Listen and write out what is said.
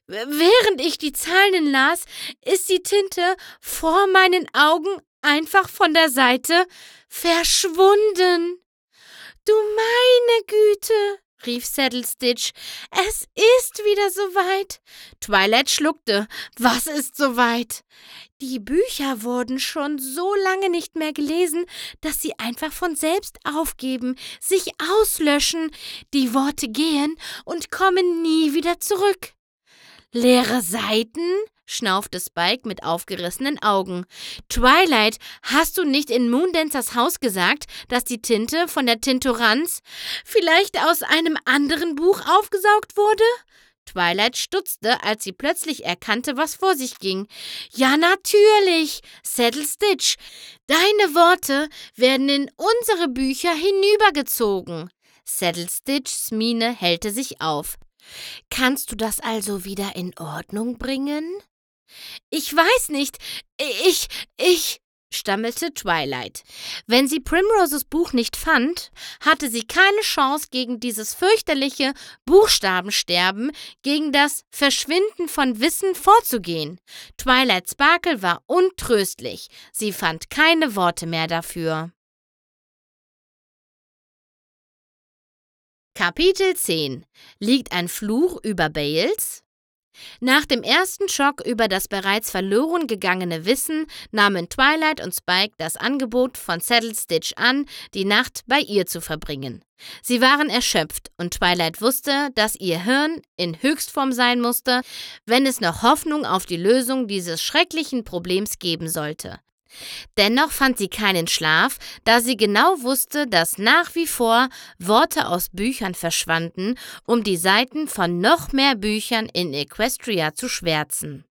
Während ich die Zeilen las, ist die Tinte vor meinen Augen einfach von der Seite verschwunden. »Du meine Güte«, rief Saddlestitch, »es ist wieder soweit.« Twilight schluckte. »Was ist soweit?« »Die Bücher wurden schon so lange nicht mehr gelesen, dass sie einfach von selbst aufgeben, sich auslöschen. Die Worte gehen und kommen nie wieder zurück.« »Leere Seiten?«, schnaufte Spike mit aufgerissenen Augen. »Twilight, hast du nicht in Moondancers Haus gesagt, dass die Tinte von der Tintoranz vielleicht aus einem anderen Buch aufgesaugt wurde?« Twilight stutzte, als sie plötzlich erkannte, was vor sich ging. »Ja, natürlich, Saddlestitch. Deine Worte werden in unsere Bücher hinübergezogen.« Saddlestitchs Miene hellte sich auf. »Kannst du das also wieder in Ordnung bringen?« »Ich weiß nicht. Ich«, stammelte Twilight. Wenn sie Primroses Buch nicht fand, hatte sie keine Chance gegen dieses fürchterliche Buchstabensterben, gegen das Verschwinden von Wissen vorzugehen. Twilight Sparkle war untröstlich. Sie fand keine Worte mehr dafür. Kapitel 10 – Liegt ein Fluch über Bales? Nach dem ersten Schock über das bereits verloren gegangene Wissen nahmen Twilight und Spike das Angebot von Saddlestitch an, die Nacht bei ihr zu verbringen. Sie waren erschöpft und Twilight wusste, dass ihr Hirn in Höchstform sein musste, wenn es noch Hoffnung auf die Lösung dieses schrecklichen Problems geben sollte. Dennoch fand sie keinen Schlaf, da sie genau wusste, dass nach wie vor Worte aus Büchern verschwanden, um die Seiten von noch mehr Büchern in Equestria zu schwärzen.